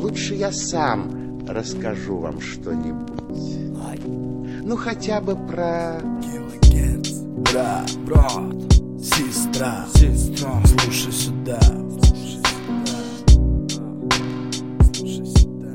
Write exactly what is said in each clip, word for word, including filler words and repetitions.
лучше я сам расскажу вам что-нибудь. Ну, хотя бы про... Брат, брат, сестра, сестра, слушай сюда, слушай сюда, слушай сюда.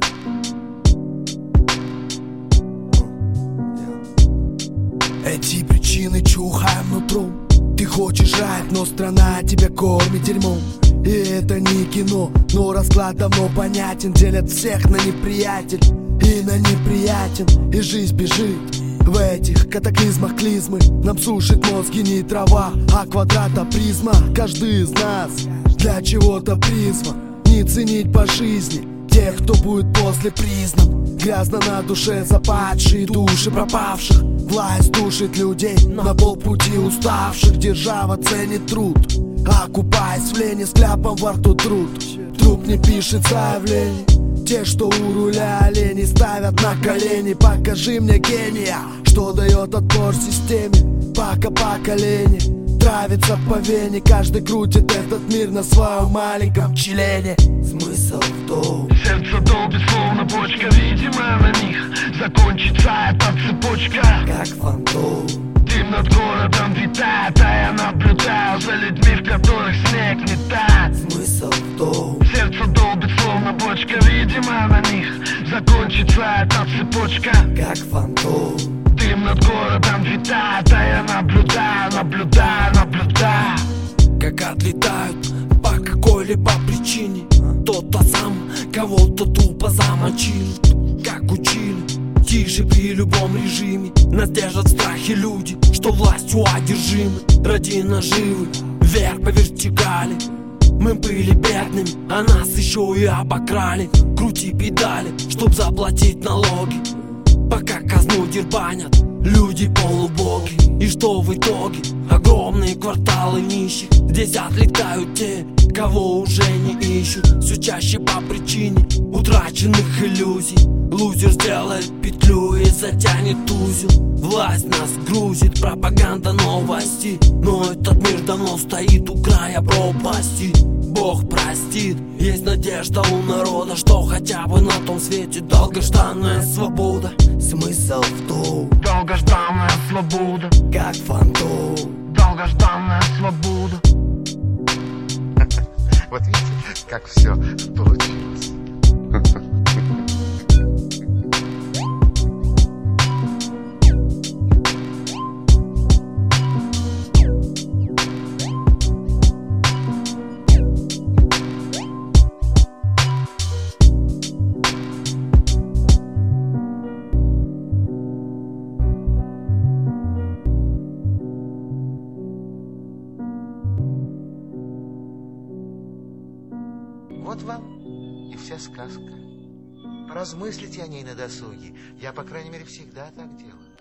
Эти причины чухаем нутром. Ты хочешь жрать, но страна тебя кормит дерьмом. И это не кино, но расклад давно понятен. Делят всех на неприятель и на неприятен. И жизнь бежит в этих катаклизмах клизмы. Нам сушит мозги не трава, а квадрата призма. Каждый из нас для чего-то призван. Не ценить по жизни тех, кто будет после признан. Грязно на душе западшие души пропавших. Власть душит людей на полпути уставших. Держава ценит труд, окупаясь в лени, с кляпом во рту труд. Труп не пишет заявлений. Те, что у руля олени, ставят на колени. Покажи мне гения, что дает отпор системе. Пока поколение травится по вене. Каждый крутит этот мир на своем маленьком члене. Смысл в том: сердце долбит, словно бочка. Видимо, на них закончится эта цепочка. Как фантом дым над городом витает, а я наблюдаю за людьми, в которых снег не тает. Смысл в том: сердце долбит, словно бочка. Видимо, на них закончится эта цепочка. как фантом Дым над городом витает, а я наблюдаю, наблюдаю, наблюдаю. как отлетают по какой-либо причине. Тот-то сам кого-то тупо замочил. Как учили, тише при любом режиме. Нас держат в страхе люди, что властью одержимы. Ради наживы, вверх по вертикали. Мы были бедными, а нас еще и обокрали. Крути педали, чтоб заплатить налоги. Пока казну дербанят люди полубоги. И что в итоге? Огромные кварталы нищих. Здесь отлетают те, кого уже не ищут. Все чаще по причине утраченных иллюзий. Лузер сделает петлю и затянет узел. Власть нас грузит, пропаганда новостей. Но этот мир давно стоит у края пропасти. Бог простит, есть надежда у народа, что хотя бы на том свете долгожданная свобода. Смысл в том: долгожданная свобода. как фантом Долгожданная свобода. Вот видите, как все получилось. Вот вам и вся сказка. Поразмыслите о ней на досуге. Я, по крайней мере, всегда так делаю.